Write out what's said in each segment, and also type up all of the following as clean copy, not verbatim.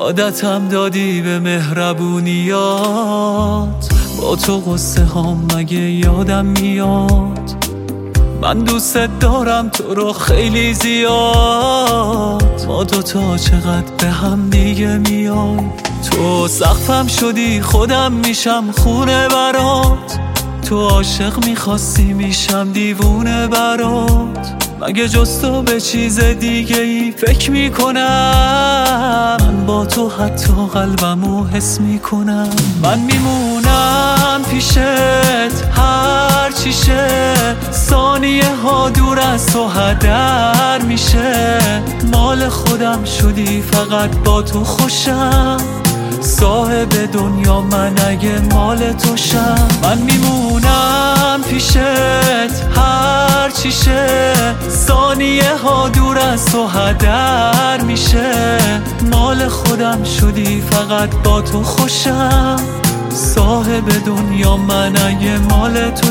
عادتم دادی به مهربونیات، با تو قصه هام مگه یادم میاد. من دوست دارم تو رو خیلی زیاد، ما دوتا چقدر به هم دیگه میایم. تو سقفم شدی خودم میشم خونه برات، تو عاشق میخواستی میشم دیوونه برات. مگه جز تو به چیز دیگه ای فکر میکنم؟ من با تو حتی قلبمو حس میکنم. من میمونم پیشت هر چی شه، ثانیه ها دور از تو هدر میشه. مال خودم شدی فقط با تو خوشم، صاحب دنیا من اگه مال تو شم. من میمونم پیشت هر چی شه، ثانیه ها دور از تو هدر میشه. مال خودم شدی فقط با تو خوشم، صاحب دنیا من اگه مال تو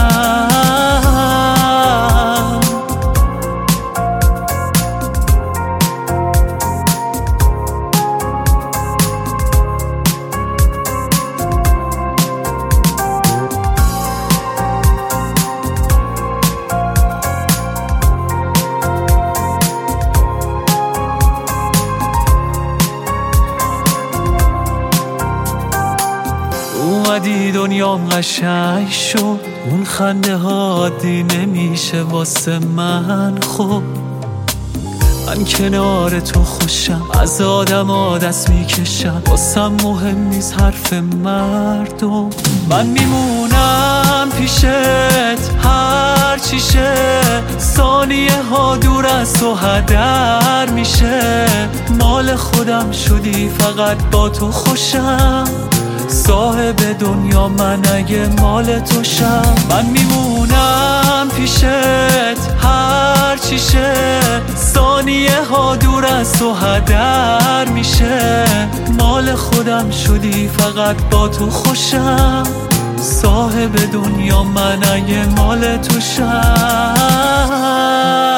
شم. اومدی دنیام قشنگ شد، اون خنده ها عادی نمیشه واسه من. خب من کنار تو خوشم، از آدم دست میکشم، واسم مهم نیست حرف مردم. من میمونم پیشت هر چی شه، ثانیه ها دور از تو هدر میشه. مال خودم شدی فقط با تو خوشم، صاحب دنیا من اگه مال تو شم. من میمونم پیشت هر چی شه، ثانیه ها دور از تو هدر میشه. مال خودم شدی فقط با تو خوشم، صاحب دنیا من اگه مال تو شم.